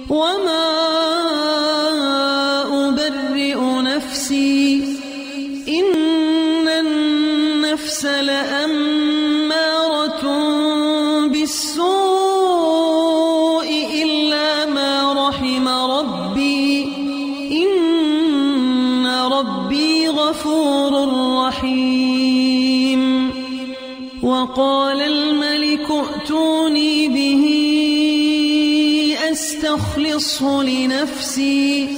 وما أبرئ نفسي إن النفس لأمارة بالسوء إلا ما رحم ربي إن ربي غفور رحيم. وقال الملك ائتوني به أستخلصه لنفسي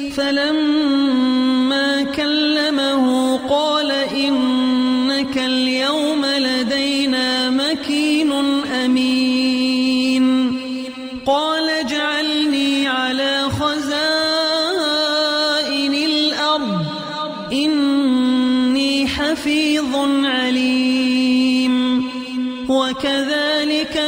فلما كلمه قال إنك اليوم لدينا مكين أمين. قال اجعلني على خزائن الأرض إني حفيظ عليم. وكذلك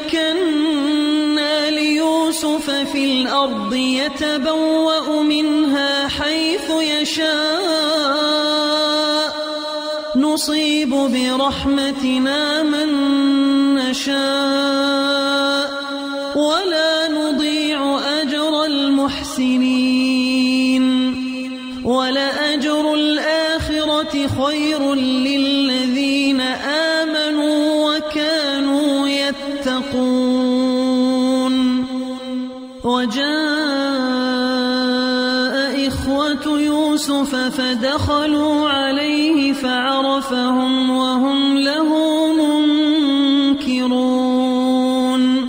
مكنا ليوسف في الأرض يتبوأ منها حيث يشاء نصيب برحمتنا من نشاء ولا نضيع أجر المحسنين. ولأجر الآخرة خير للذين آمنوا وكانوا يتقون. وجاء إخوة يوسف فدخلوا عليه فعرفهم وهم له منكرون.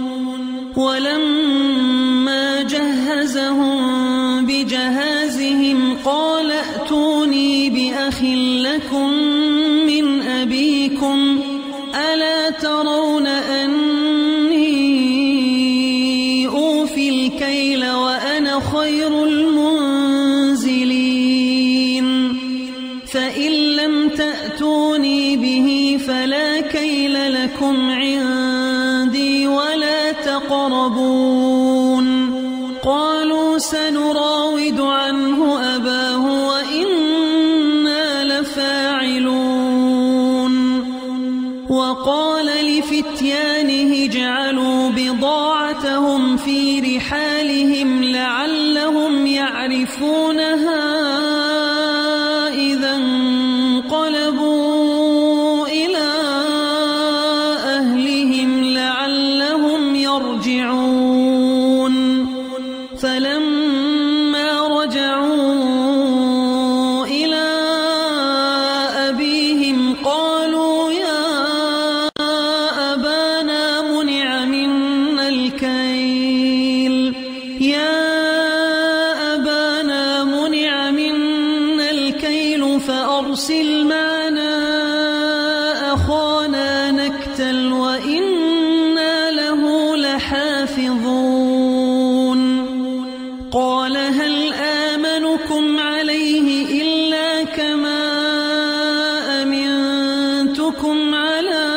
ولما جهزهم بجهازهم قال ائتوني بأخ لكم من أبيكم ألا ترون أني أوفي الكيل وأنا خير المنزلين. فإن لم تأتوني به فلا كيل لكم عندي ولا تقربون. قالوا سنراود عنه أباه وإنا لفاعلون. وقال لفتيانه اجعلوا بضاعتهم في رحالهم لعلهم يعرفونها إذا انقلبوا إلى أهلهم لعلهم يرجعون. فلما رجعوا إلى أبيهم قالوا يا أبانا منع منا الكيل فأرسل معنا أخانا نكتل وإنا له لحافظون. قال هل آمنكم عليه إلا كما أمنتكم على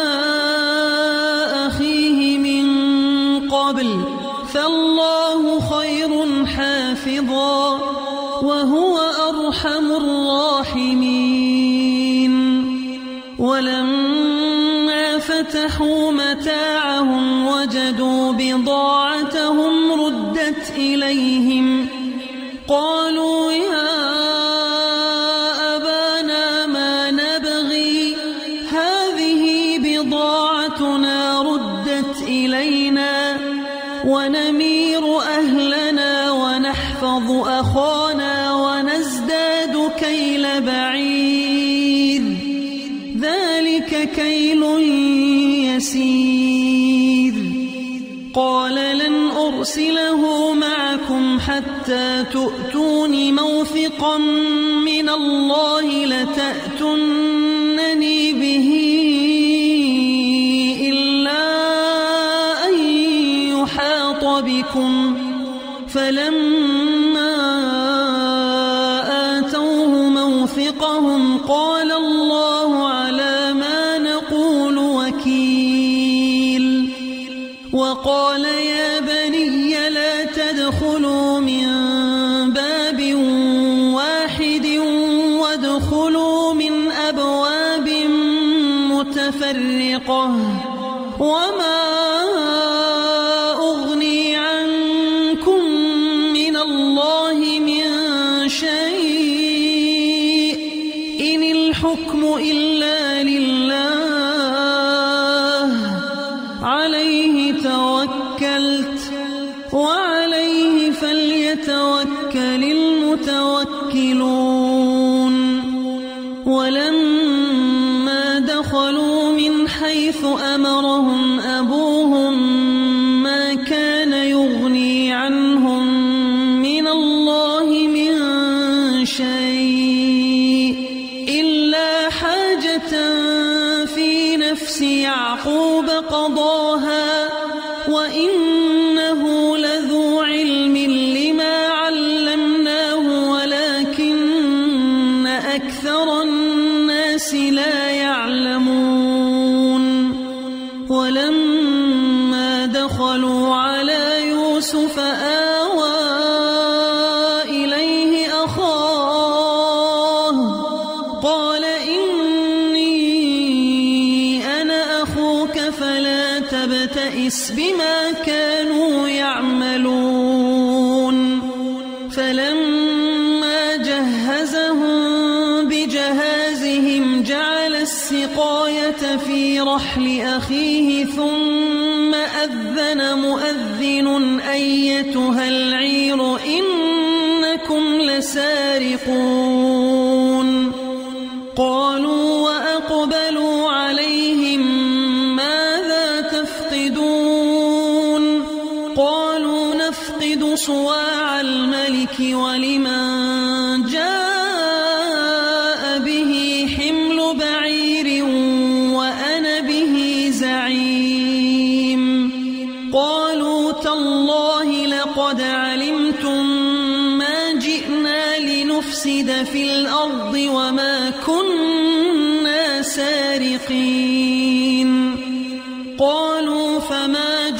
أخيه من قبل فالله خير حافظا وهو أرحم الراحمين. ولما فتحوا متاعهم وجدوا بضاعتهم ردت إليهم قالوا يا أبانا ما نبغي هذه بضاعتنا ردت إلينا ونمير أهلنا ونحفظ أخانا ونزداد كيل بعيد ذلك كيل يسير. قال لن أرسله معكم حتى تؤتون موثقا من الله لتأتونني به إلا أن يحاط بكم. فلما آتوه موثقهم قال الله على ما نقول وكيل. وقال يا بني لا تدخلوا من باب واحد وادخلوا من أبواب متفرقة وما أغني عنكم وعليه فليتوكل المتوكلون ولما دخلوا من حيث أمرهم أبوهم ما كان يغني عنهم من الله من شيء إلا حاجة في نفس يعقوب قضاها وإنه لذو علم لما علمناه ولكن أكثر الناس لا يعلمون ولما دخلوا على يوسف آوى إليه أخاه قال إني أنا أخوك فلا تبتئس بما كانوا يعملون فلما جهزهم بجهازهم جعل السقاية في رحل أخيه ثم أذن مؤذن أيتها العير إنكم لسارقون قالوا وأقبلوا عليهم ماذا تفقدون قالوا نفقد صواع الملك ولمن جاء به حمل بعير وأنا به زعيم قالوا تالله لقد علمتم ما جئنا لنفسد في الأرض وما كنا سارقين قالوا فما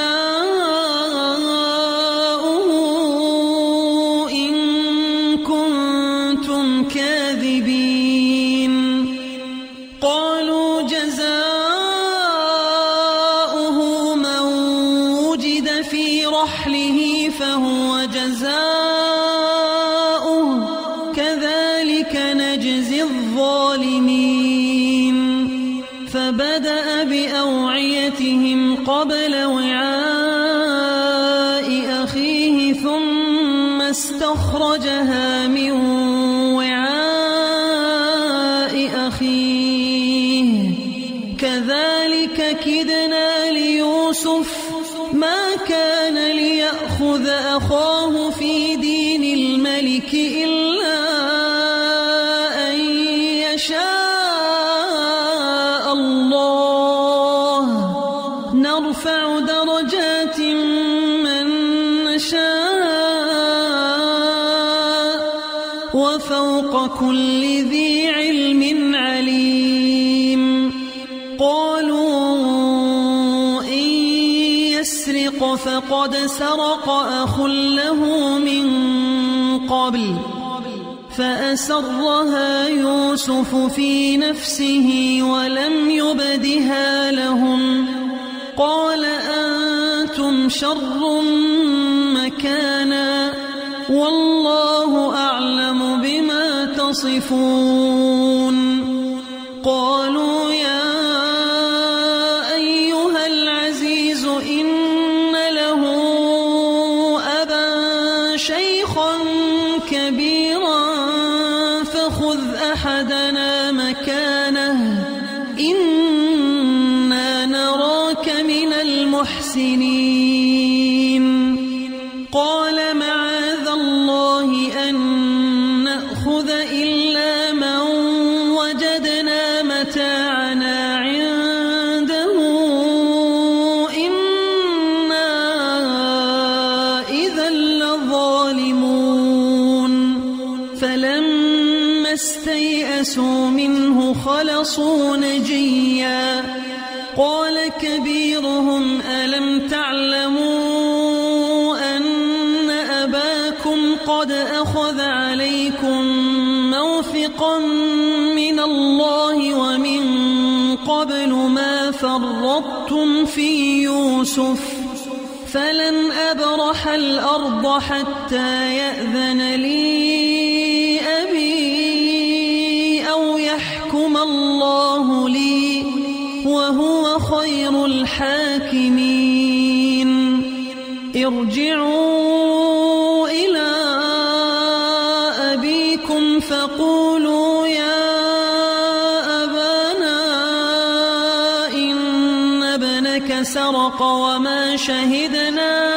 جزاؤه إن كنتم كاذبين قالوا جزاؤه من وجد في رحله فهو جزاؤه كذلك نجزي الظالمين فبدأ بأوعيتهم قبل وعاء أخيه ثم استخرجها من وعاء أخيه كذلك كدنا ليوسف ما كان ليأخذ أخاه في دين الملك إلا أن يشاء الله نرفع درجات من نشاء وفوق كل ذي علم عليم قالوا إن يسرق فقد سرق أخ له من قبل فأسرها يوسف في نفسه ولم يبدها لهم قال أنتم شر مكانا والله أعلم بما تصفون قالوا يا أيها العزيز إن له أبا شيخا كبيرا فخذ أحدنا مكانه إنا نراك من المحسنين قال معاذ الله أن نأخذ إلا من وجدنا متاعنا عنده إنا إذا لظالمون فلما استيئسوا منه خلصوا نجيا قال كبيرهم ألم تعلموا أن أباكم قد أخذ عليكم موثقا من الله ومن قبل ما فرطتم في يوسف فلن أبرح الأرض حتى يأذن لي أبي أو يحكم الله لي وهو خير الحاكمين ارجعوا إلى أبيكم فقولوا يا أبانا إن ابنك سرق وما شهدنا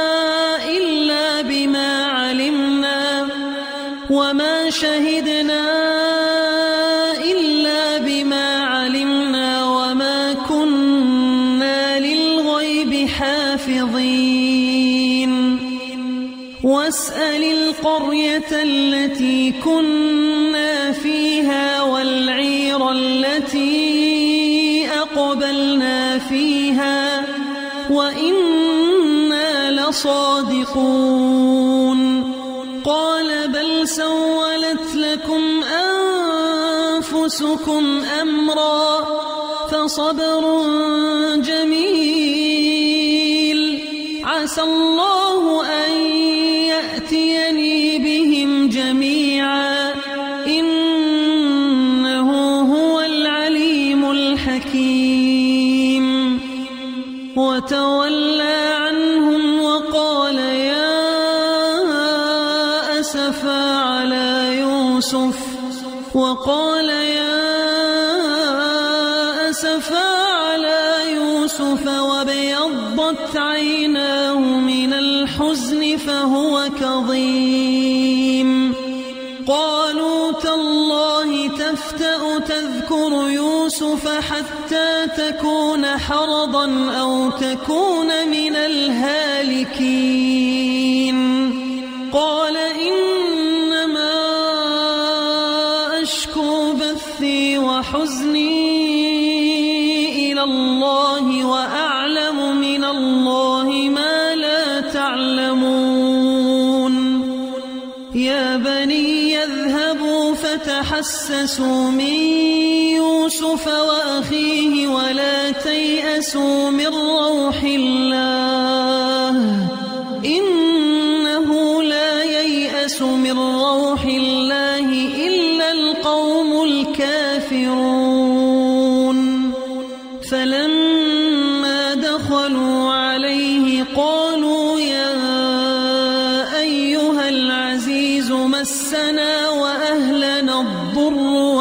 إلا بما علمنا وما كنا للغيب حافظين واسأل القرية التي كنا فيها والعير التي أقبلنا فيها وإنا لصادقون قال بل سولت لكم أنفسكم أمرا فصبر جميل عسى الله أن يأتيني بهم جميعا إنه هو العليم الحكيم وتولى عنهم وقال يا أسفا على يوسف وابيضت عيناه من الحزن فهو كظيم قالوا تالله تفتأ تذكر يوسف حتى تكون حرضا أو تكون من الهالكين قال إنما أشكو بثي وحزني إلى الله وأعلم من الله ما لا تعلمون يا بني يذهبوا فتحسسوا من يوسف وأخيه ولا تيأسوا من روح الله إنه لا ييأس من روح الله إلا القوم الكافرون فلما دخلوا عليه قالوا يا أيها العزيز مسنا وأهلنا الضر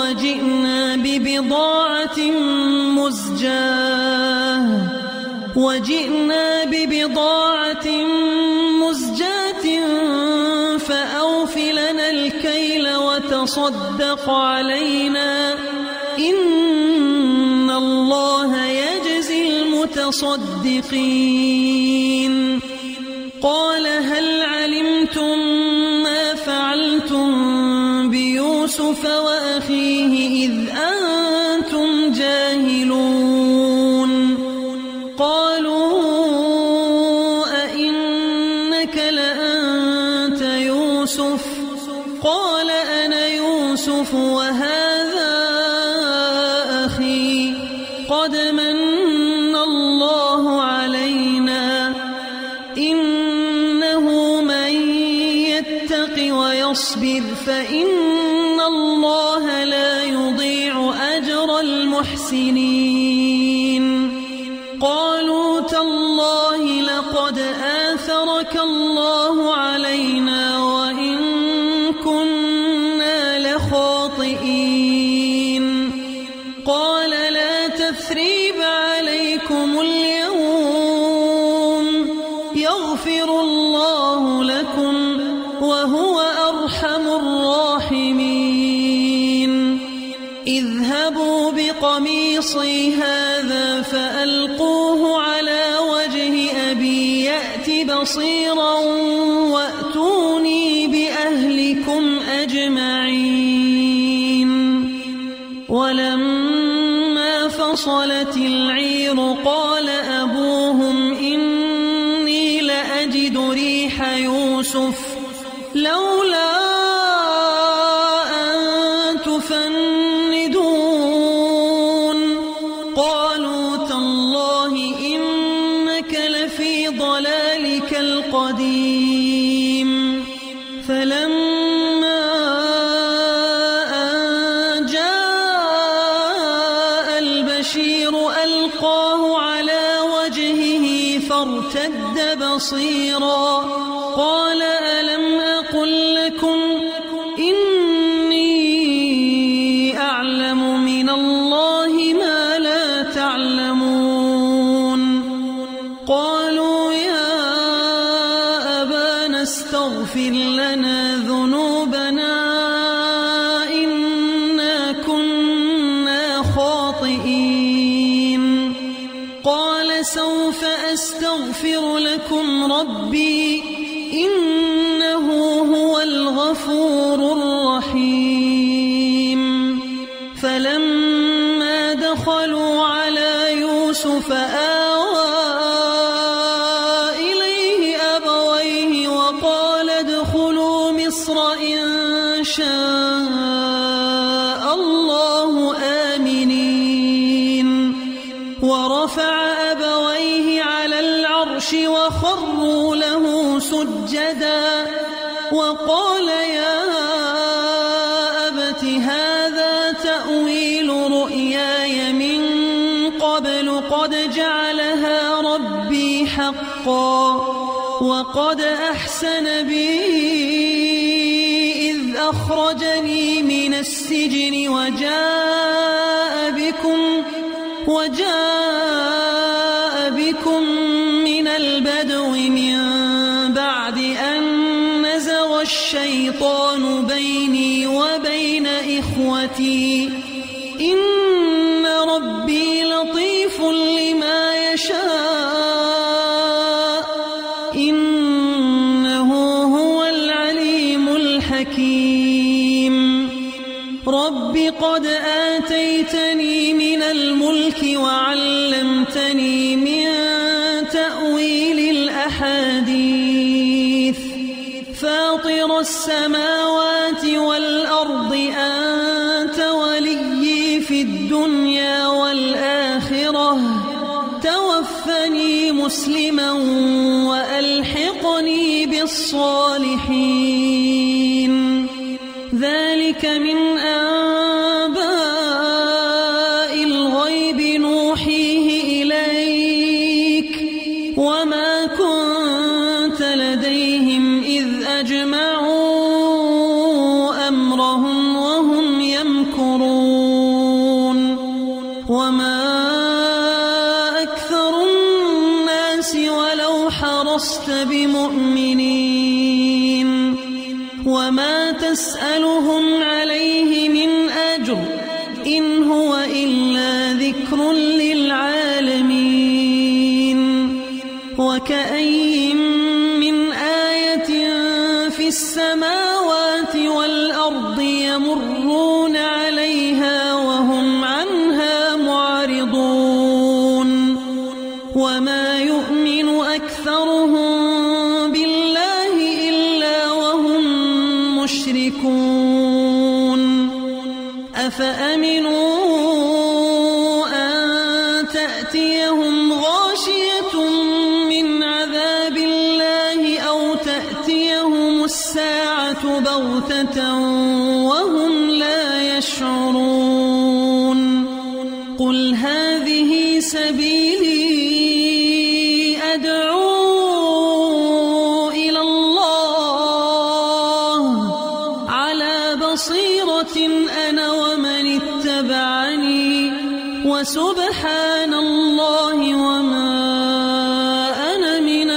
وجئنا ببضاعة مزجاة فأوف لنا الكيل وتصدق علينا إن الله يجزي المتصدقين قال هل علمتم ما فعلتم بيوسف وأخيه إذ أنتم جاهلون قالوا أئنك لأنت يوسف قال أنا يوسف وهذا أخي قد من الله علينا إنه من يتق ويصبر فإن الله لا يضيع أجر المحسنين قالوا تالله لقد آثرك الله علينا وإن كنا لخاطئين قال لا تثريب عليكم اليوم يغفر الله لكم وهو أرحم الراحمين اذهبوا بقميصي هذا فألقوه على وجه أبي يأت بصيرا وأتوني بأهلكم أجمعين ولما فصلت العير قال أبوهم إني لأجد ريح يوسف لولا أن تفندون قالوا تالله إنك لفي ضلالك القديم فلما أن جاء البشير ألقاه على وجهه فارتد بصيرا قال ألم أقل لكم إني أعلم من الله ما لا تعلمون قالوا يا أبانا استغفر لنا ذنوبنا إنا كنا خاطئين قال سوف أستغفر لكم ربي إنه هو الغفور الرحيم فلما دخلوا على يوسف آوى إليه أبويه وقال ادخلوا مصر إن شاء الله آمنين ورفع أبويه على العرش وخروا له سجدا وقال يا أبت هذا تأويل رؤياي من قبل قد جعلها ربي حقا وقد أحسن بي إذ أخرجني من السجن وجاء بكم من البدو من بعد أن نزغ الشيطان بيني وبين إخوتي إن ربي لطيف لما يشاء إنه هو العليم الحكيم رب قد آتيتني من الملك وعلمتني من تأويل الأحاديث فاطر السماوات والأرض أنت وليي في الدنيا والآخرة توفني مسلما وألحقني بالصالحين ذلك من أنباء الغيب نوحيه إليك وما كنت لديهم إذ أجمعوا أمرهم وهم يمكرون وما أكثر الناس ولو حرصت بمؤمنين وما تسألهم عليه من أجر إن هو إلا ذكر للعالمين وكأين من آية في السماوات والأرض يمرون عليها وهم عنها معرضون وما يؤمن أكثرهم بالله إلا وهم مشركون أفأمنوا أن تأتيهم غاشية من عذاب الله أو تأتيهم الساعة بغتة وهم لا يشعرون قل هذه سبيلي أدعو إلى الله على بصيرة أنا ومن اتبعني وسبحان الله وما أنا من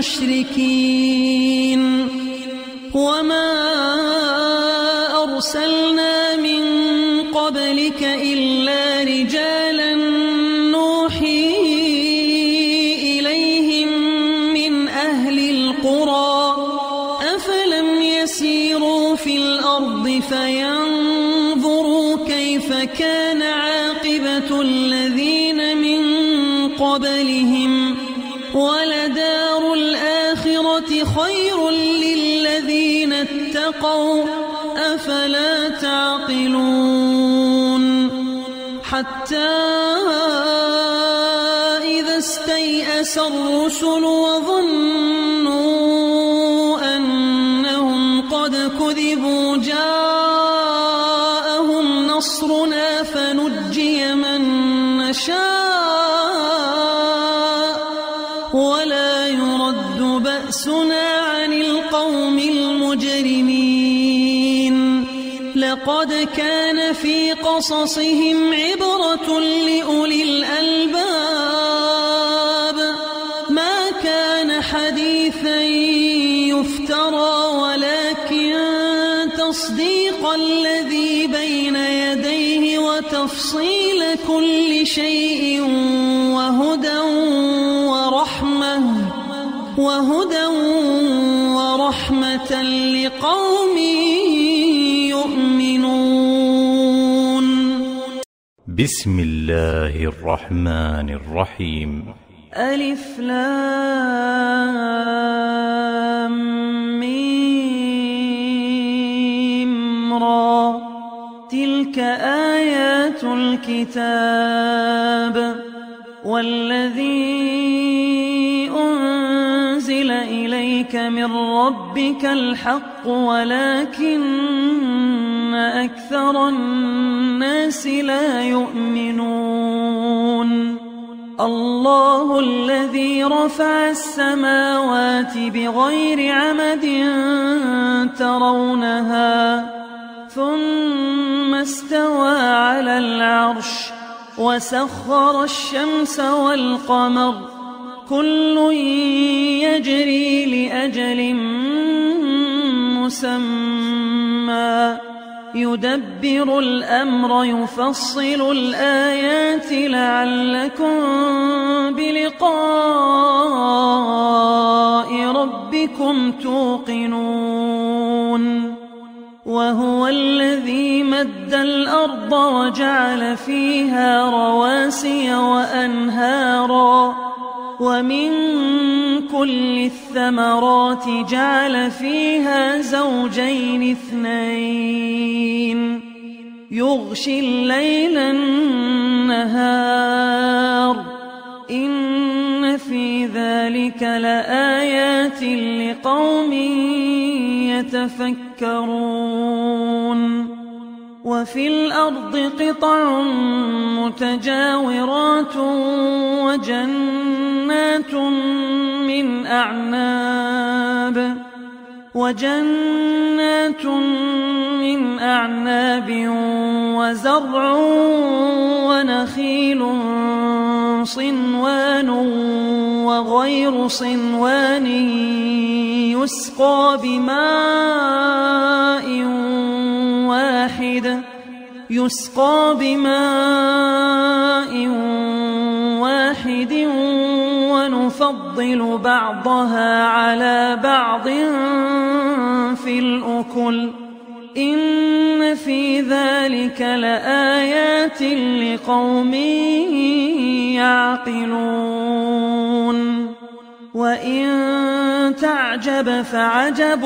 المشركين وما أرسلنا من قبلك إلا رجالا نوحي إليهم من أهل القرى أفلم يسيروا في الأرض فينظروا كيف كان عاقبة الذين من قبلهم ولدار الآخرة خير للذين اتقوا أفلا تعقلون حتى إذا استيأس الرسل وظنوا أنهم قد كذبوا جاءهم نصرنا فنجي من نشاء ولا يرد عن القوم المجرمين لقد كان في قصصهم عبرة لأولي الألباب ما كان حديثا يفترى ولكن تصديق الذي بين يديه وتفصيل كل شيء وهدى ورحمة لقوم يؤمنون. بسم الله الرحمن الرحيم. ألف لام ميم را تلك آيات الكتاب والذي أنزل إليك من ربك الحق ولكن أكثر الناس لا يؤمنون. الله الذي رفع السماوات بغير عمد ترونها ثم استوى على العرش وسخر الشمس والقمر كل يجري لأجل مسمى يدبر الأمر يفصل الآيات لعلكم بلقاء ربكم توقنون. وهو الذي مد الأرض وجعل فيها رواسي وأنهارا ومن كل الثمرات جعل فيها زوجين اثنين يغشي الليل النهار إن في ذلك لآيات لقوم يتفكرون. وفي الأرض قطع متجاورات وجنات من أعناب وزرع ونخيل صنوان وغير صنوان يسقى بماء واحد ونفضل بعضها على بعض في الأكل إن في ذلك لآيات لقوم يعقلون. وإن تعجب فعجب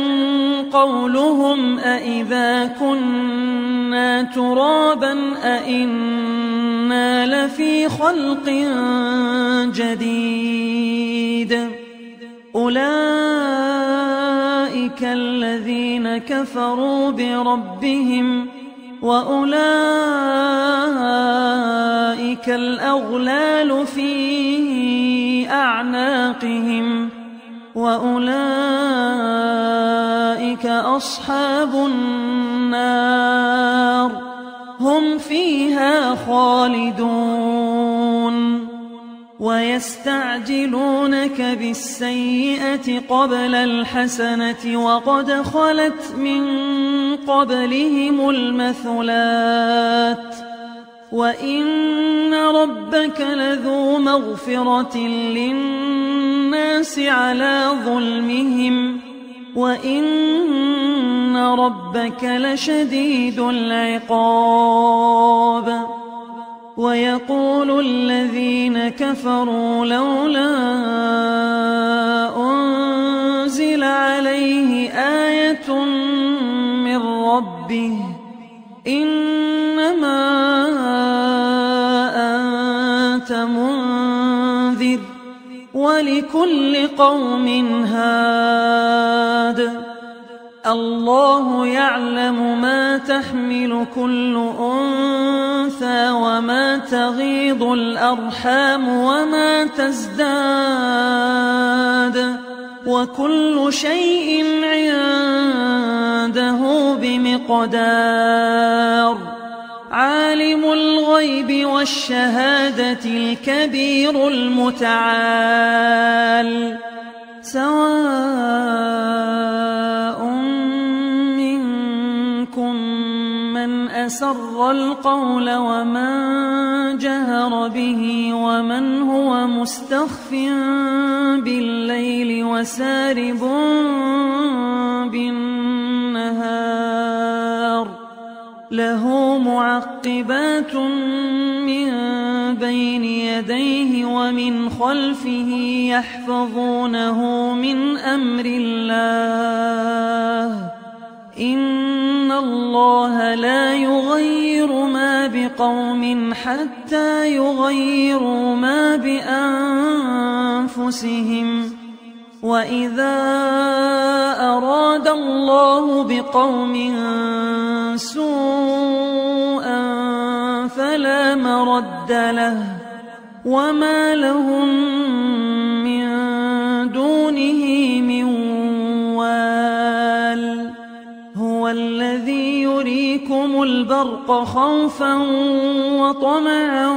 قولهم أإذا كنا ترابا أإنا لفي خلق جديد أولئك الذين كفروا بربهم وأولئك الأغلال في أعناقهم وأولئك أصحاب النار هم فيها خالدون. ويستعجلونك بالسيئة قبل الحسنة وقد خلت من قبلهم المثلات وإن ربك لذو مغفرة للناس على ظلمهم وإن ربك لشديد العقاب. ويقول الذين كفروا لولا أنزل عليه آية من ربه إنما أنت منذر ولكل قوم هاد. الله يعلم ما تحمل كل أنثى وما تغيض الأرحام وما تزداد وكل شيء عنده بمقدار عالم الغيب والشهادة الكبير المتعال سواء منكم من أسر القول ومن جهر به ومن هو مستخف بالليل وسارب بالنهار له معقبات من بين يديه ومن خلفه يحفظونه من أمر الله إن الله لا يغير ما بقوم حتى يغيروا ما بأنفسهم وإذا أراد الله بقوم سوءا فلا مرد له وما لهم من دونه من وال هو الذي يريكم البرق خوفا وطمعا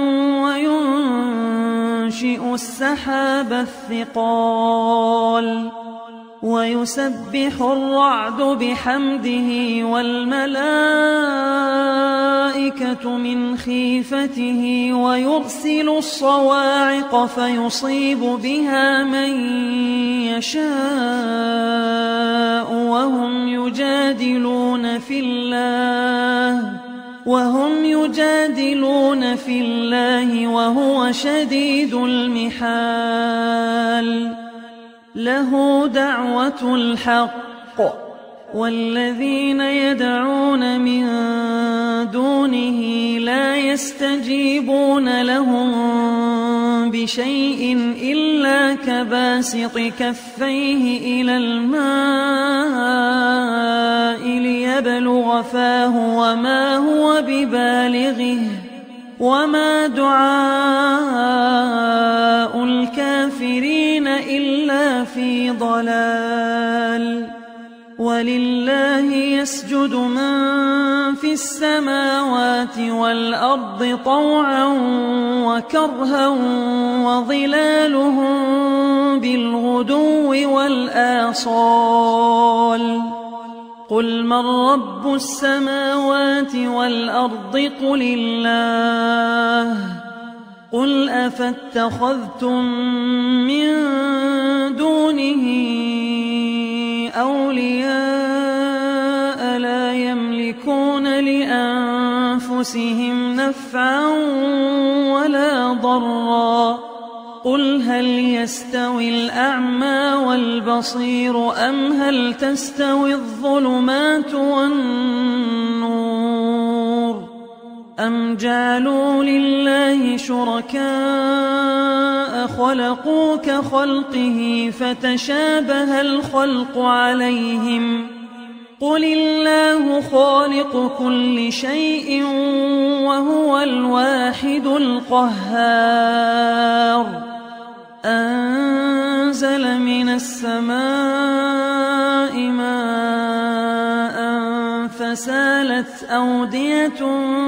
وينشئ السحاب الثقال ويسبح الرعد بحمده والملائكة من خيفته ويرسل الصواعق فيصيب بها من يشاء وهم يجادلون في الله وهو شديد المحال له دعوة الحق والذين يدعون من دونه لا يستجيبون لهم بشيء إلا كباسط كفيه إلى الماء ليبلغ فاه وما هو ببالغه وما دعاء الكافرين إلا في ضلال ولله يسجد من في السماوات والأرض طوعا وكرها وظلالهم بالغدو والآصال قل من رب السماوات والأرض قل الله قل أفاتخذتم من دونه أولياء لا يملكون لأنفسهم نفعا ولا ضرا قل هل يستوي الأعمى والبصير أم هل تستوي الظلمات والنور أم جعلوا لله شركاء خلقوا كخلقه فتشابه الخلق عليهم قل الله خالق كل شيء وهو الواحد القهار أنزل من السماء ماء فسالت أودية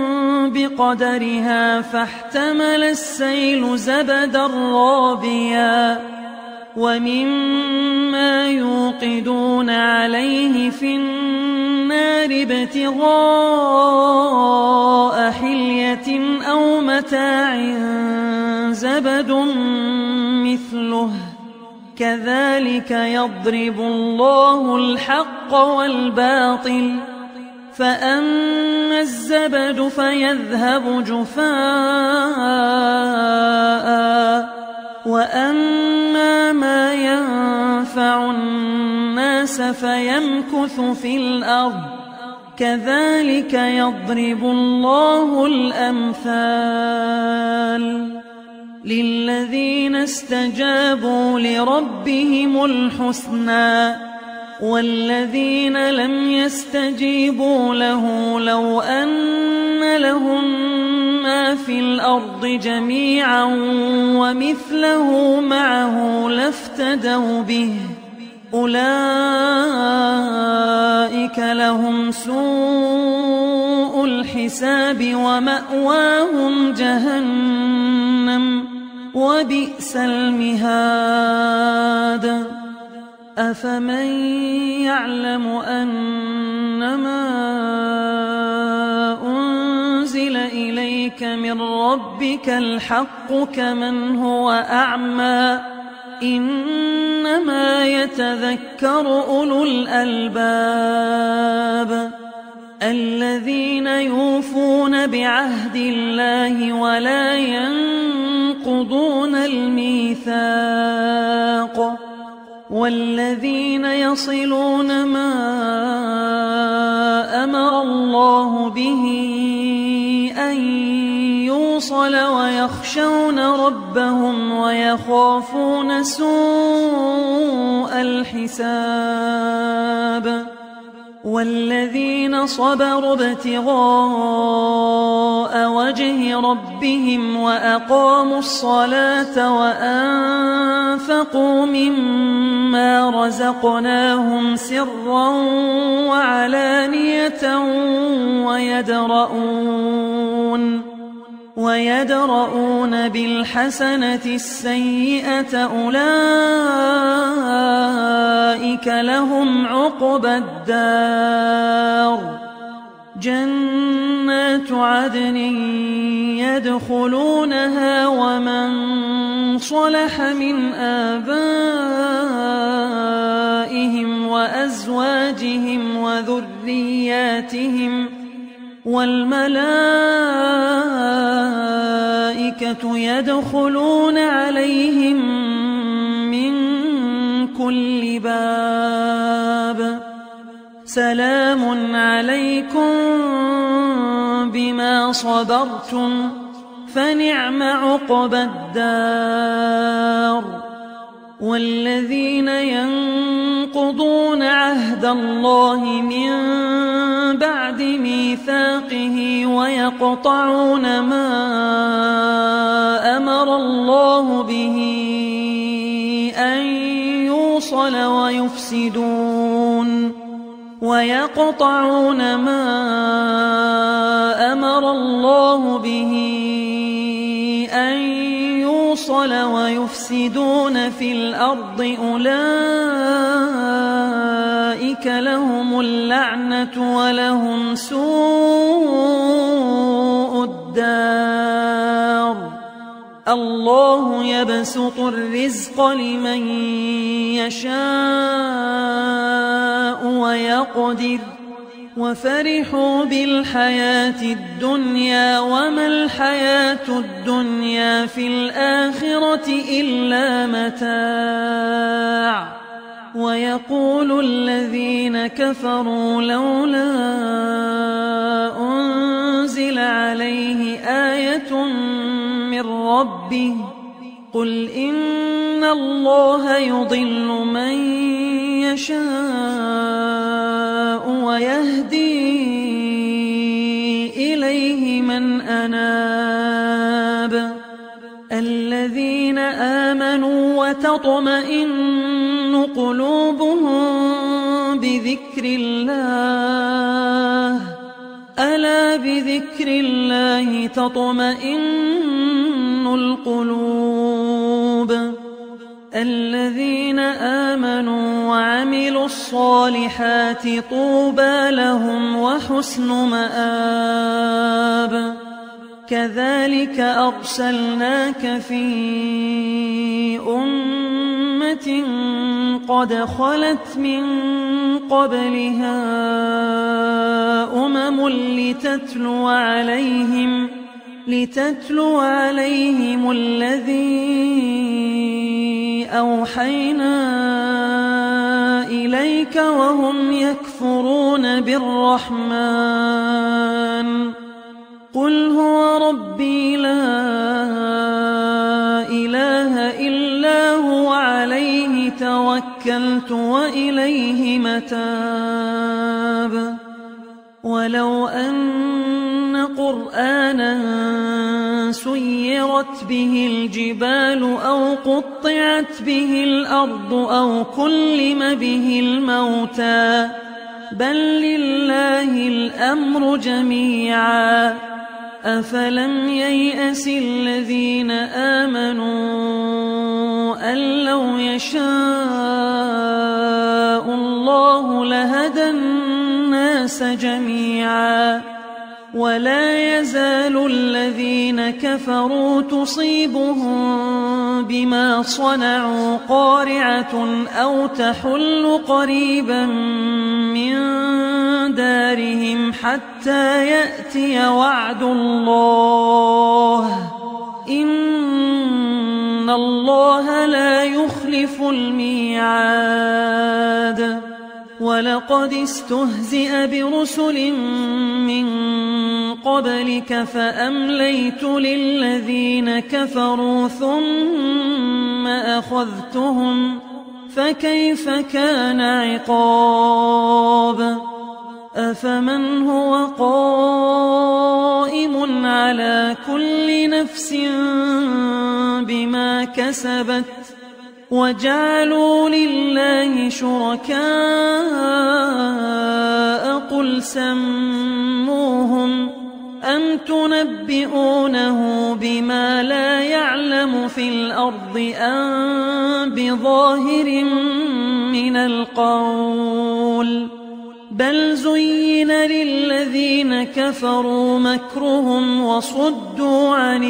بقدرها فاحتمل السيل زبدا رابيا ومما يوقدون عليه في النار ابتغاء حلية أو متاع زبد مثله كذلك يضرب الله الحق والباطل فأما الزبد فيذهب جفاء وأما ما ينفع الناس فيمكث في الأرض كذلك يضرب الله الأمثال للذين استجابوا لربهم الحسنى والذين لم يستجيبوا له لو أن لهم ما في الأرض جميعا ومثله معه لافتدوا به أولئك لهم سوء الحساب ومأواهم جهنم وبئس المهاد أفمن يعلم أنما أنزل إليك من ربك الحق كمن هو أعمى إنما يتذكر أولو الألباب الذين يوفون بعهد الله ولا ينقضون الميثاق والذين يصلون ما أمر الله به أن يوصل ويخشون ربهم ويخافون سوء الحساب والذين صبروا ابتغاء وجه ربهم وأقاموا الصلاة وأنفقوا مما رزقناهم سرا وعلانية ويدرؤون بالحسنة السيئة أولئك لهم عقبى الدار جنات عدن يدخلونها ومن صلح من آبائهم وأزواجهم وذرياتهم والملائكة يدخلون عليهم من كل باب سلام عليكم بما صبرتم فنعم عقبى الدار والذين ينقضون عهد الله من بعد ميثاقه ويقطعون ما أمر الله به أن يوصل ويقطعون ما أمر الله به أن يوصل ويفسدون في الأرض أولئك لهم اللعنة ولهم سوء الدار الله يبسط الرزق لمن يشاء ويقدر وفرحوا بالحياة الدنيا وما الحياة الدنيا في الآخرة إلا متاع ويقول الذين كفروا لولا أنزل عليه آية من ربه قل إن الله يضل من يشاء ويهدي إليه من أناب الذين آمنوا وتطمئن قلوبهم بذكر الله ألا بذكر الله تطمئن القلوب الذين آمنوا وعملوا الصالحات طوبى لهم وحسن مآب كذلك أرسلناك في أمة قد خلت من قبلها أمم لتتلو عليهم الذي أوحينا إليك وهم يكفرون بالرحمن قل هو ربي لا إله إلا هو عليه توكلت توكلت وإليه متاب. ولو أن قرآنا سيرت به الجبال أو قطعت به الأرض أو كلم به الموتى بل لله الأمر جميعا أفلم ييأس الذين آمنوا أن لو يشاء الله لهدى الناس جميعا ولا يزال الذين كفروا تصيبهم بما صنعوا قارعة أو تحل قريبا من دارهم حتى يأتي وعد الله إن الله لا يخلف الميعاد. ولقد استهزئ برسل من قبلك فأمليت للذين كفروا ثم أخذتهم فكيف كان عقاب. أفمن هو قائم على كل نفس بما كسبت وجعلوا لله شركاء قل سموهم أم تنبئونه بما لا يعلم في الأرض أم بظاهر من القول بل زين للذين كفروا مكرهم وصدوا عن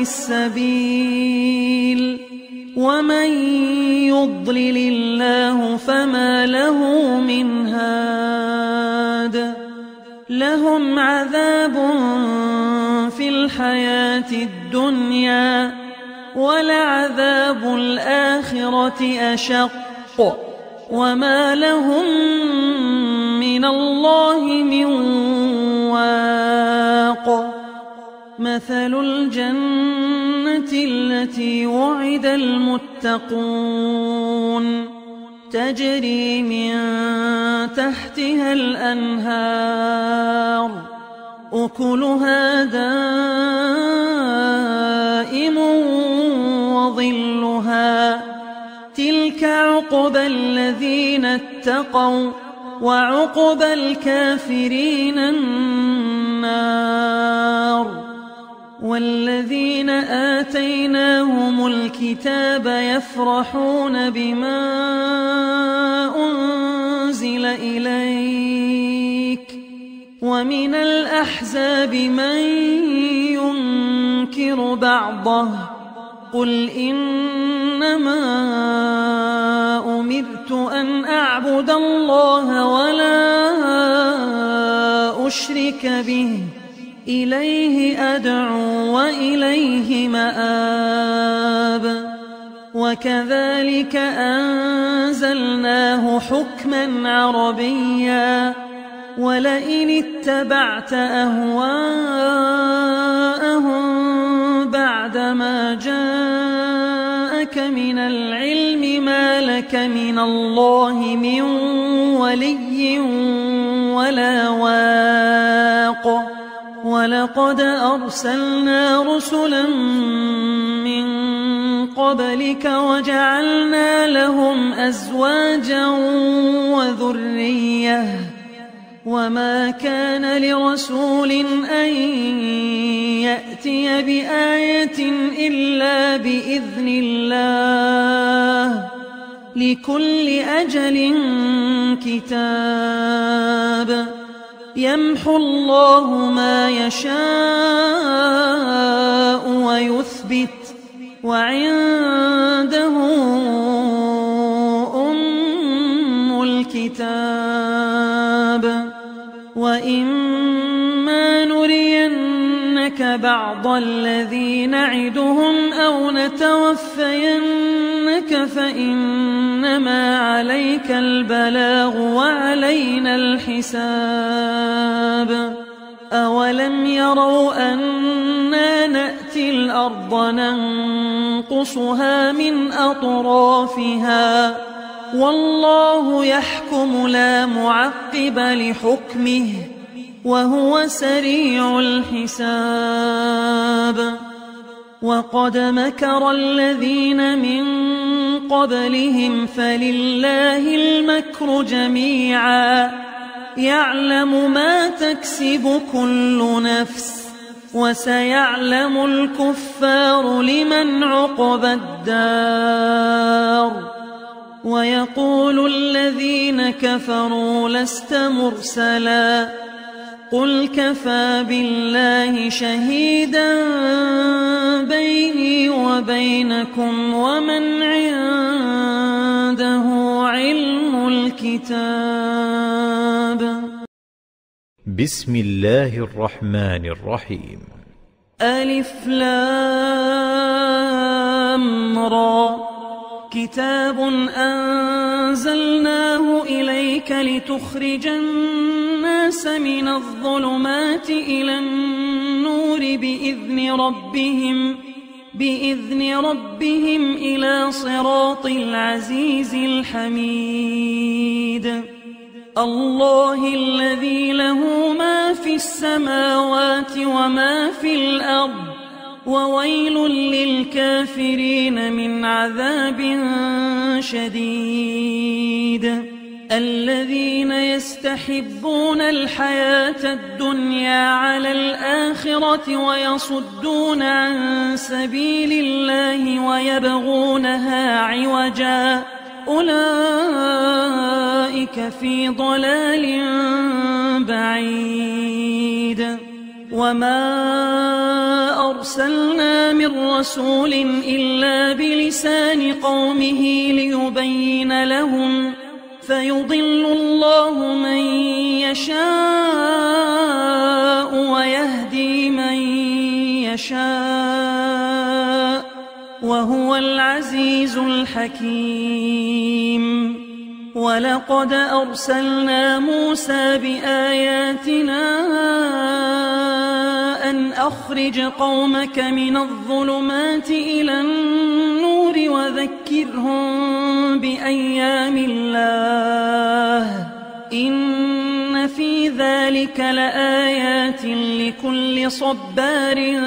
السبيل ومن يضلل الله فما له من هاد. لهم عذاب في الحياة الدنيا ولعذاب الآخرة أشق وما لهم من الله من واق. مثل الجنة التي وعد المتقون تجري من تحتها الأنهار أكلها دائم وظلها تلك عقبى الذين اتقوا وعقبى الكافرين النار. والذين آتيناهم الكتاب يفرحون بما أنزل إليك ومن الأحزاب من ينكر بعضه قل إنما أمرت أن أعبد الله ولا أشرك به إليه أدعو وإليه مآب. وكذلك أنزلناه حكما عربيا ولئن اتبعت أهواءهم بعدما جاءك من العلم ما لك من الله من ولي ولا واق. ولقد أرسلنا رسلا من قبلك وجعلنا لهم أزواجا وذرية وما كان لرسول أن يأتي بآية إلا بإذن الله لكل أجل كتاب يمحو الله ما يشاء ويثبت وعنده أم الكتاب. وإما نرينك بعض الذي نعدهم أو نتوفينك فإنما عليك البلاغ وعلينا الحساب. أولم يروا أنا نأتي الأرض ننقصها من أطرافها والله يحكم لا معقب لحكمه وهو سريع الحساب وقد مكر الذين من قبلهم فلله المكر جميعا يعلم ما تكسب كل نفس وسيعلم الكفار لمن عقبى الدار ويقول الذين كفروا لست مرسلا قل كفى بالله شهيدا بيني وبينكم ومن عنده علم الكتاب. بسم الله الرحمن الرحيم. ألف لام را كتاب أنزلناه إليك لتخرج الناس من الظلمات إلى النور بإذن ربهم إلى صراط العزيز الحميد. الله الذي له ما في السماوات وما في الأرض وويل للكافرين من عذاب شديد. الذين يستحبون الحياة الدنيا على الآخرة ويصدون عن سبيل الله ويبغونها عوجا أولئك في ضلال بعيد. وما أرسلنا من رسول إلا بلسان قومه ليبين لهم فيضل الله من يشاء ويهدي من يشاء وهو العزيز الحكيم. ولقد أرسلنا موسى بآياتنا أن أخرج قومك من الظلمات إلى النور وذكرهم بأيام الله إن في ذلك لآيات لكل صبار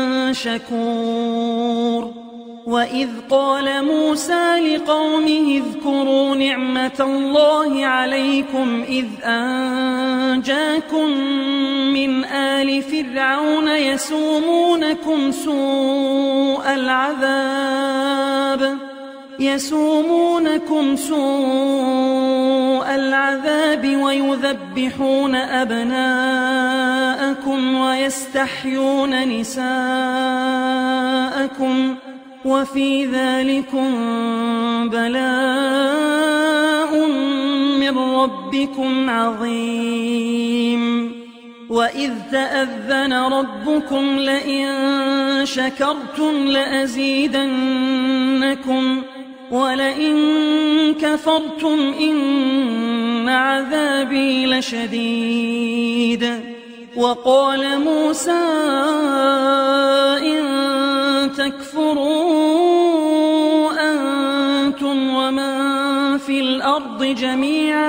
شكور. وإذ قال موسى لقومه اذكروا نعمة الله عليكم إذ أنجاكم من آل فرعون يسومونكم سوء العذاب ويذبحون أبناءكم ويستحيون نساءكم وفي ذلكم بلاء من ربكم عظيم. وإذ تأذن ربكم لئن شكرتم لأزيدنكم ولئن كفرتم إن عذابي لشديد. وقال موسى إن تكفروا أنتم ومن في الأرض جميعا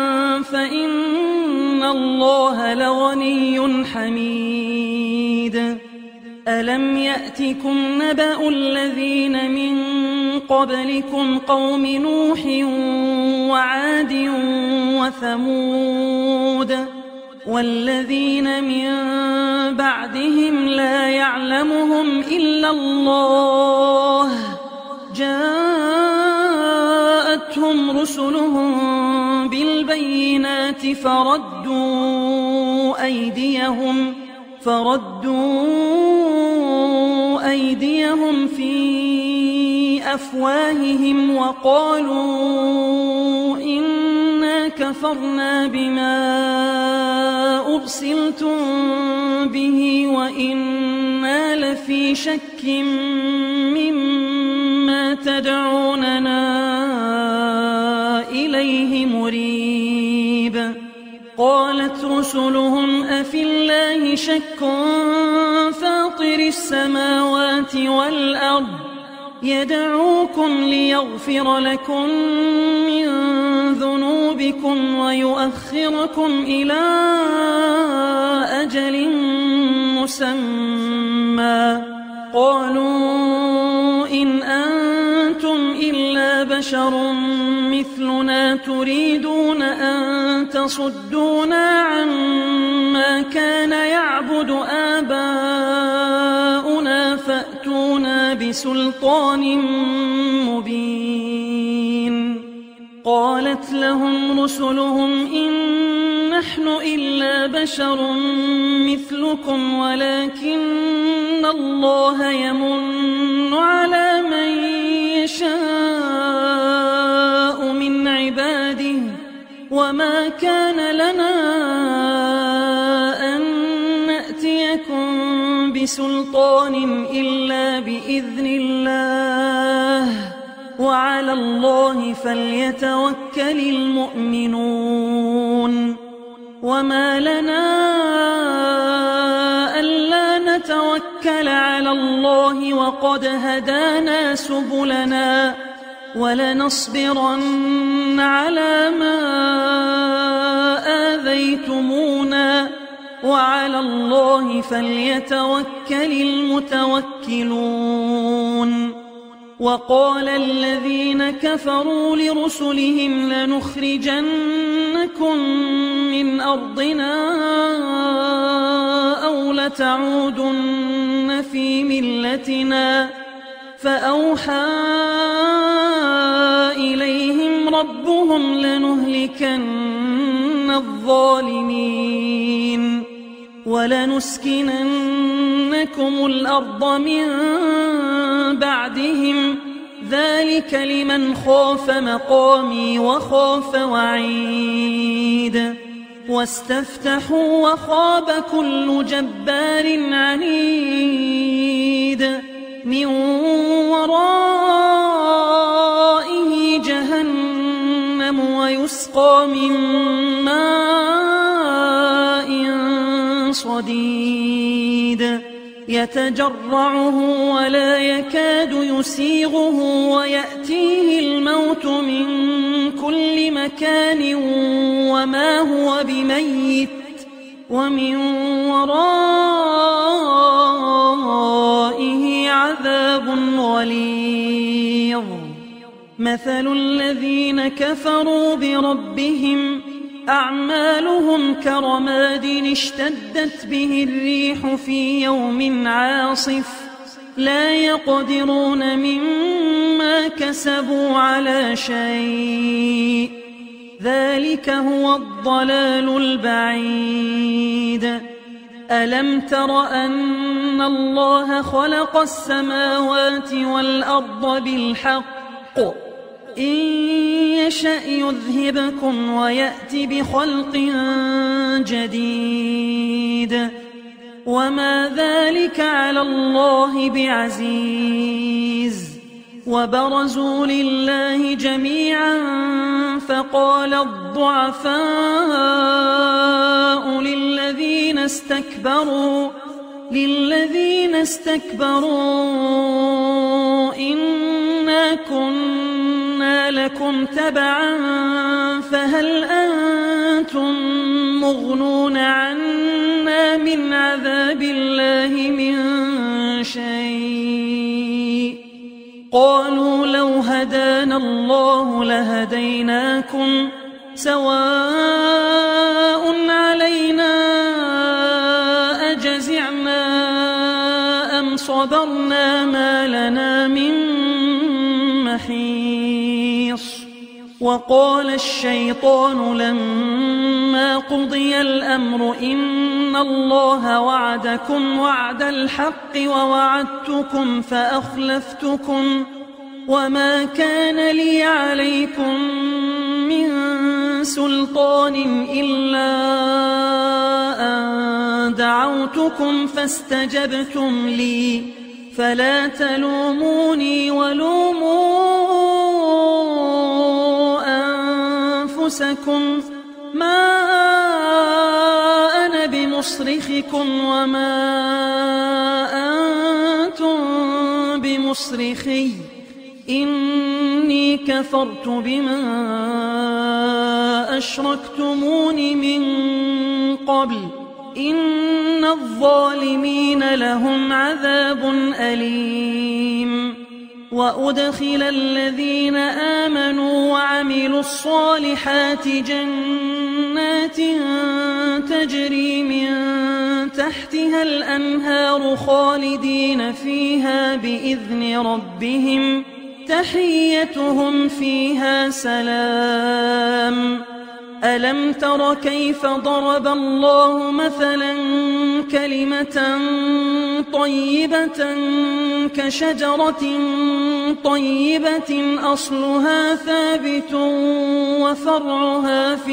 فإن الله لغني حميد. ألم يأتكم نبأ الذين من قبلكم قوم نوح وعاد وثمود والذين من بعدهم لا يعلمهم إلا الله جاءتهم رسلهم بالبينات فردوا أيديهم في أفواههم وقالوا إنا كفرنا بما أرسلتم به وإنا لفي شك مما تدعوننا إليه مريب. قالت رسلهم أفي الله شك فاطر السماوات والأرض يدعوكم ليغفر لكم من بكم ويؤخركم إلى أجل مسمى. قالوا إن أنتم إلا بشر مثلنا تريدون أن تصدونا عما كان يعبد آباؤنا فأتونا بسلطان مبين. قالت لهم رسلهم إن نحن إلا بشر مثلكم ولكن الله يمن على من يشاء من عباده وما كان لنا أن نأتيكم بسلطان إلا بإذن الله وعلى الله فليتوكل المؤمنون. وما لنا ألا نتوكل على الله وقد هدانا سبلنا ولنصبرن على ما آذيتمونا وعلى الله فليتوكل المتوكلون. وقال الذين كفروا لرسلهم لنخرجنكم من أرضنا أو لتعودن في ملتنا فأوحى إليهم ربهم لنهلكن الظالمين ولنسكننكم الأرض من بعدهم ذلك لمن خاف مقامي وخاف وعيد. واستفتحوا وخاب كل جبار عنيد من ورائه جهنم ويسقى من ماء صديد يتجرعه ولا يكاد يسيغه ويأتيه الموت من كل مكان وما هو بميت ومن ورائه عذاب غليظ. مثل الذين كفروا بربهم أعمالهم كرماد اشتدت به الريح في يوم عاصف لا يقدرون مما كسبوا على شيء ذلك هو الضلال البعيد. ألم تر أن الله خلق السماوات والأرض بالحق إن يشأ يذهبكم ويأت بخلق جديد وما ذلك على الله بعزيز. وبرزوا لله جميعا فقال الضعفاء للذين استكبروا إنا كنا لكم تبعا فهل أنتم مغنون عنا من عذاب الله من شيء. قالوا لو هدانا الله لهديناكم سواء علينا أجزعنا أم صبرنا ما لنا من محيص. وقال الشيطان لما قضي الأمر إن الله وعدكم وعد الحق ووعدتكم فأخلفتكم وما كان لي عليكم من سلطان إلا أن دعوتكم فاستجبتم لي فلا تلوموني ولوموا أنفسكم ما أنا بمصرخكم وما أنتم بمصرخي إني كفرت بما أشركتمون من قبل إن الظالمين لهم عذاب أليم وأدخل الذين آمنوا وعملوا الصالحات جنات تجري من تحتها الأنهار خالدين فيها بإذن ربهم تحيتهم فيها سلام ألم تر كيف ضرب الله مثلا كلمة طيبة كشجرة طيبة أصلها ثابت وفرعها في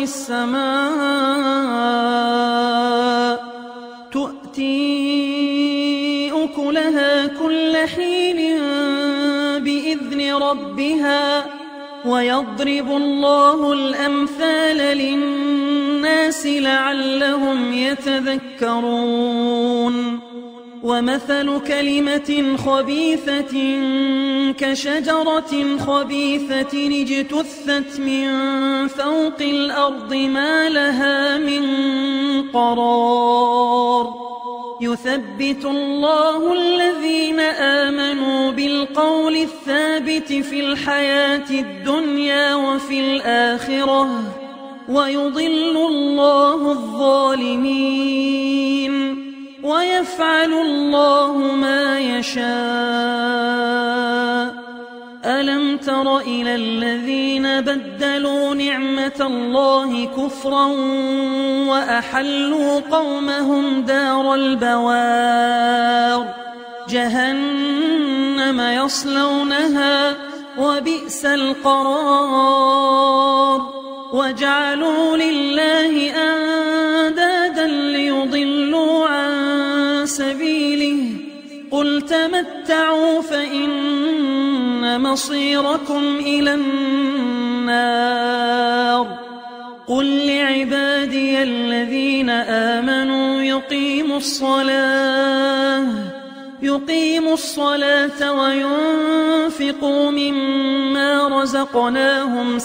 السماء تؤتي أكلها كل حين بإذن ربها ويضرب الله الأمثال للناس لعلهم يتذكرون ومثل كلمة خبيثة كشجرة خبيثة اجتثت من فوق الأرض ما لها من قرار يثبت الله الذين آمنوا بالقول الثابت في الحياة الدنيا وفي الآخرة ويضل الله الظالمين ويفعل الله ما يشاء ألم تر إلى الذين بدلوا نعمة الله كفرا وأحلوا قومهم دار البوار جهنم يصلونها وبئس القرار وجعلوا لله أندادا ليضلوا عن سبيله قل تمتعوا فإن مصيركم إلى النار قل لعبادي الذين آمنوا يقيموا الصلاة وينفقوا مما رزقناهم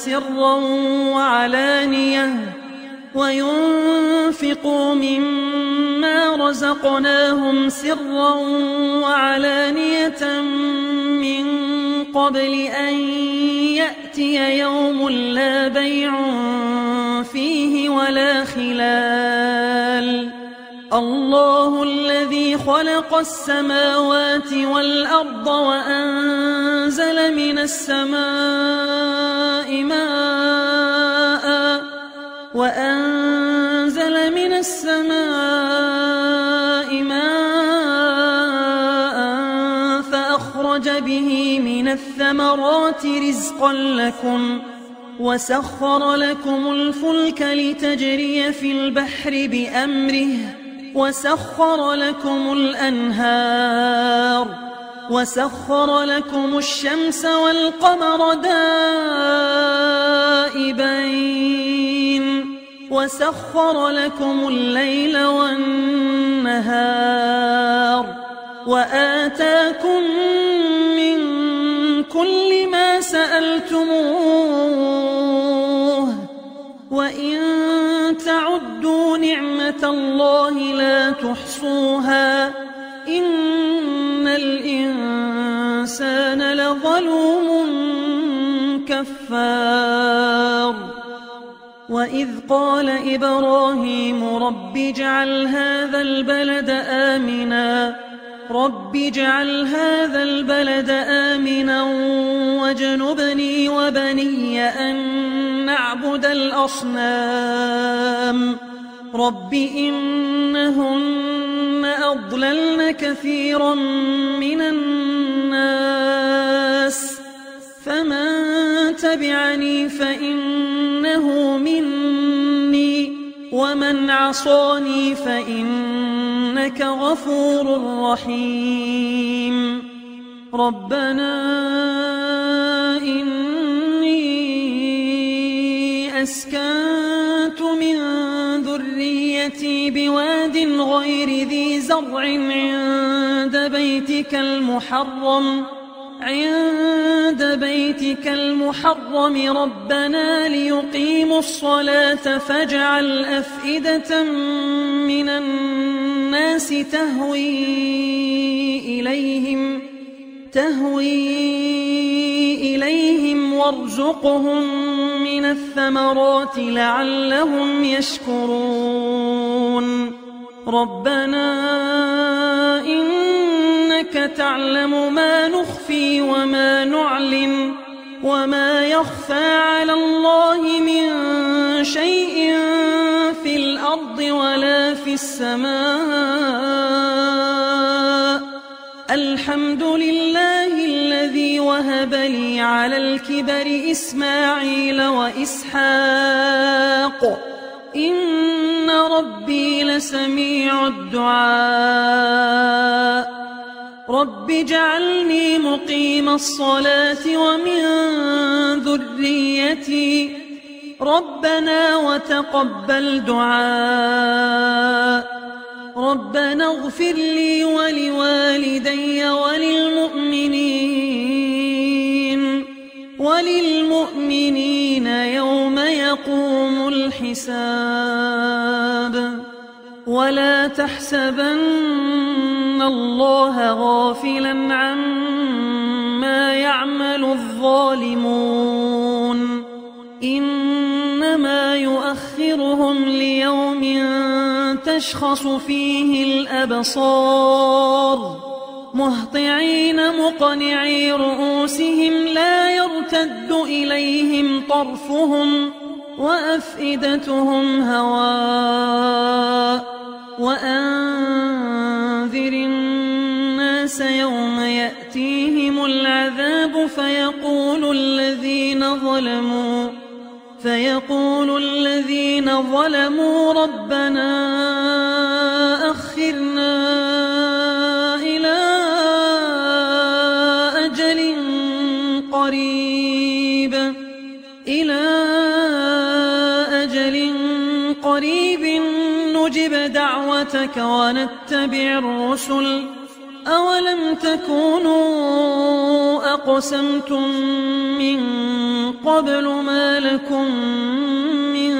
سرا وعلانية من قبل أن يأتي يوم لا بيع فيه ولا خلال الله الذي خلق السماوات والأرض وأنزل من السماء ماء فأخرج به من الثمرات رزقا لكم وسخر لكم الفلك لتجري في البحر بأمره وسخر لكم الأنهار وسخر لكم الشمس والقمر دائبين وسخر لكم الليل والنهار وآتاكم من كل ما سألتموه وإن تعدوا نعمة الله لا تحصوها إن الإنسان لظلوم كفار وإذ قال إبراهيم رب اجعل هذا البلد آمنا واجنبني وبني أن نعبد الأصنام رب إنهن أضللن كثيرا من الناس فمن تبعني فإنه مني ومن عصاني فإنك غفور رحيم ربنا إني أسكنت من ذريتي بواد غير ذي زرع عند بيتك المحرم عند بيتك المحرم ربنا ليقيموا الصلاة فاجعل أفئدة من الناس تهوي إليهم وارزقهم من الثمرات لعلهم يشكرون ربنا إنك تعلم ما نخفي وما نعلن وما يخفى على الله من شيء في الأرض ولا في السماء الحمد لله الذي وهب لي على الكبر إسماعيل وإسحاق إن ربي لسميع الدعاء رب اجعلني مقيم الصلاة ومن ذريتي ربنا وتقبل دعاء ربنا اغفر لي ولوالدي وللمؤمنين يوم يقوم الحساب ولا تحسبن الله غافلا عما يعمل الظالمون إنما يؤخرهم ليوم تشخص فيه الأبصار مهطعين مقنعي رؤوسهم لا يرتد إليهم طرفهم وأفئدتهم هواء وأنذر الناس يوم يأتيهم العذاب فيقول الذين ظلموا ربنا أخرنا إلى أجل قريب نجب دعوتك ونتبع الرسل أولم تكونوا أقسمتم من قبل ما لكم من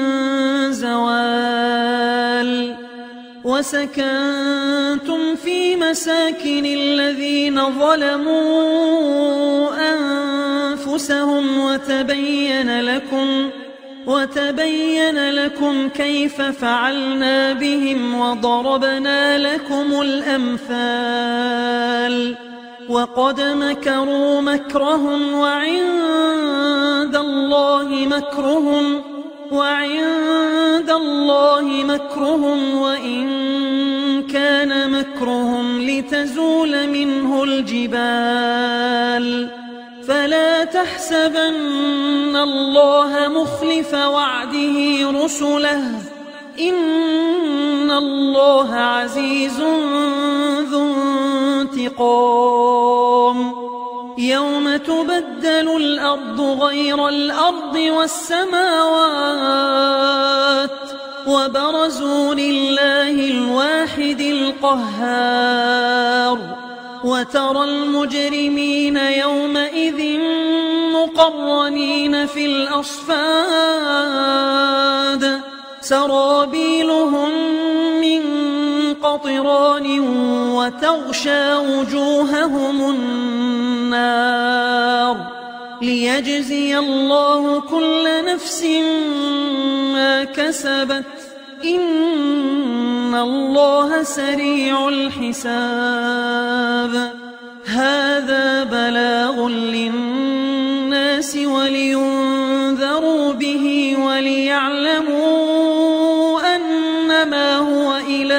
زوال وسكنتم في مساكن الذين ظلموا أنفسهم وتبين لكم كيف فعلنا بهم وضربنا لكم الأمثال وقد مكروا مكرهم وعند الله مكرهم وإن كان مكرهم لتزول منه الجبال فلا تحسبن الله مخلف وعده رسله إن الله عزيز ذو انتقام يوم تبدل الأرض غير الأرض والسماوات وبرزوا لله الواحد القهار وترى المجرمين يومئذ مقرنين في الأصفاد سرابيلهم من قطران وتغشى وجوههم النار ليجزي الله كل نفس ما كسبت إن الله سريع الحساب هذا بلاغ للناس ولينذروا به وليعلموا أنما هو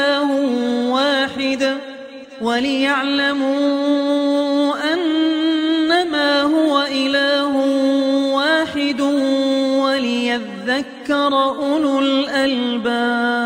إله واحد وليذكر أولو الألباب